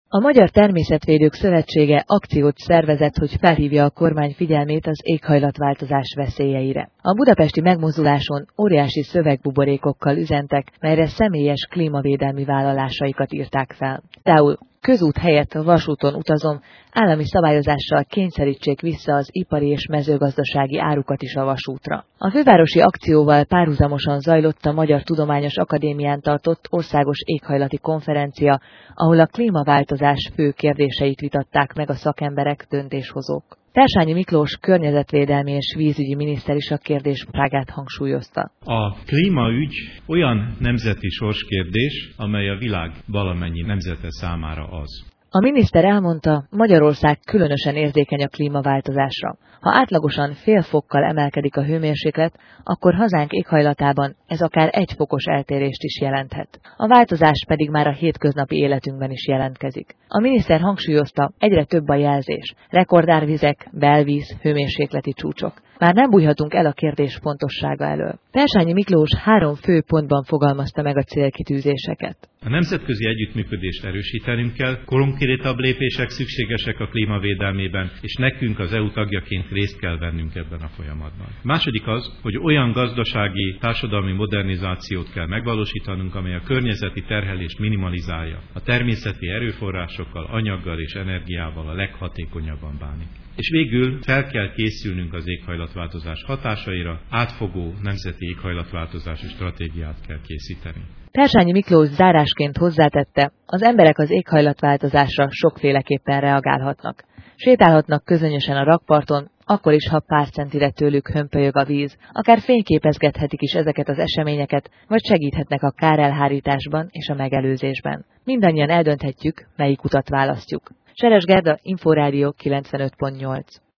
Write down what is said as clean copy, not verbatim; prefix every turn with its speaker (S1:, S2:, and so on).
S1: A Magyar Természetvédők Szövetsége akciót szervezett, hogy felhívja a kormány figyelmét az éghajlatváltozás veszélyeire. A budapesti megmozduláson óriási szövegbuborékokkal üzentek, melyre személyes klímavédelmi vállalásaikat írták fel. Például közút helyett a vasúton utazom, állami szabályozással kényszerítsék vissza az ipari és mezőgazdasági árukat is a vasútra. A fővárosi akcióval párhuzamosan zajlott a Magyar Tudományos Akadémián tartott országos éghajlati konferencia, ahol a klímaváltozás fő kérdéseit vitatták meg a szakemberek, döntéshozók. Tersányi Miklós környezetvédelmi és vízügyi miniszter is a kérdés prágát hangsúlyozta.
S2: A klímaügy olyan nemzeti sorskérdés, amely a világ valamennyi nemzete számára az.
S1: A miniszter elmondta, Magyarország különösen érzékeny a klímaváltozásra. Ha átlagosan fél fokkal emelkedik a hőmérséklet, akkor hazánk éghajlatában ez akár 1 fokos eltérést is jelenthet. A változás pedig már a hétköznapi életünkben is jelentkezik. A miniszter hangsúlyozta, egyre több a jelzés, rekordárvizek, belvíz, hőmérsékleti csúcsok. Már nem bújhatunk el a kérdés fontossága elől. Tersányi Miklós 3 fő pontban fogalmazta meg a célkitűzéseket.
S2: A nemzetközi együttműködést erősítenünk kell, konkrétabb lépések szükségesek a klímavédelmében, és nekünk az EU tagjaként részt kell vennünk ebben a folyamatban. Második az, hogy olyan gazdasági, társadalmi modernizációt kell megvalósítanunk, amely a környezeti terhelést minimalizálja, a természeti erőforrásokkal, anyaggal és energiával a leghatékonyabban bánik. És végül fel kell készülnünk az éghajlatváltozás hatásaira, átfogó nemzeti éghajlatváltozási stratégiát kell készíteni.
S1: Tersányi Miklós zárásként hozzátette, az emberek az éghajlatváltozásra sokféleképpen reagálhatnak. Sétálhatnak közönösen a rakparton, akkor is, ha pár centire tőlük hömpölyög a víz, akár fényképezgethetik is ezeket az eseményeket, vagy segíthetnek a kárelhárításban és a megelőzésben. Mindannyian eldönthetjük, melyik utat választjuk. Seres Gerda, Inforádió 95.8.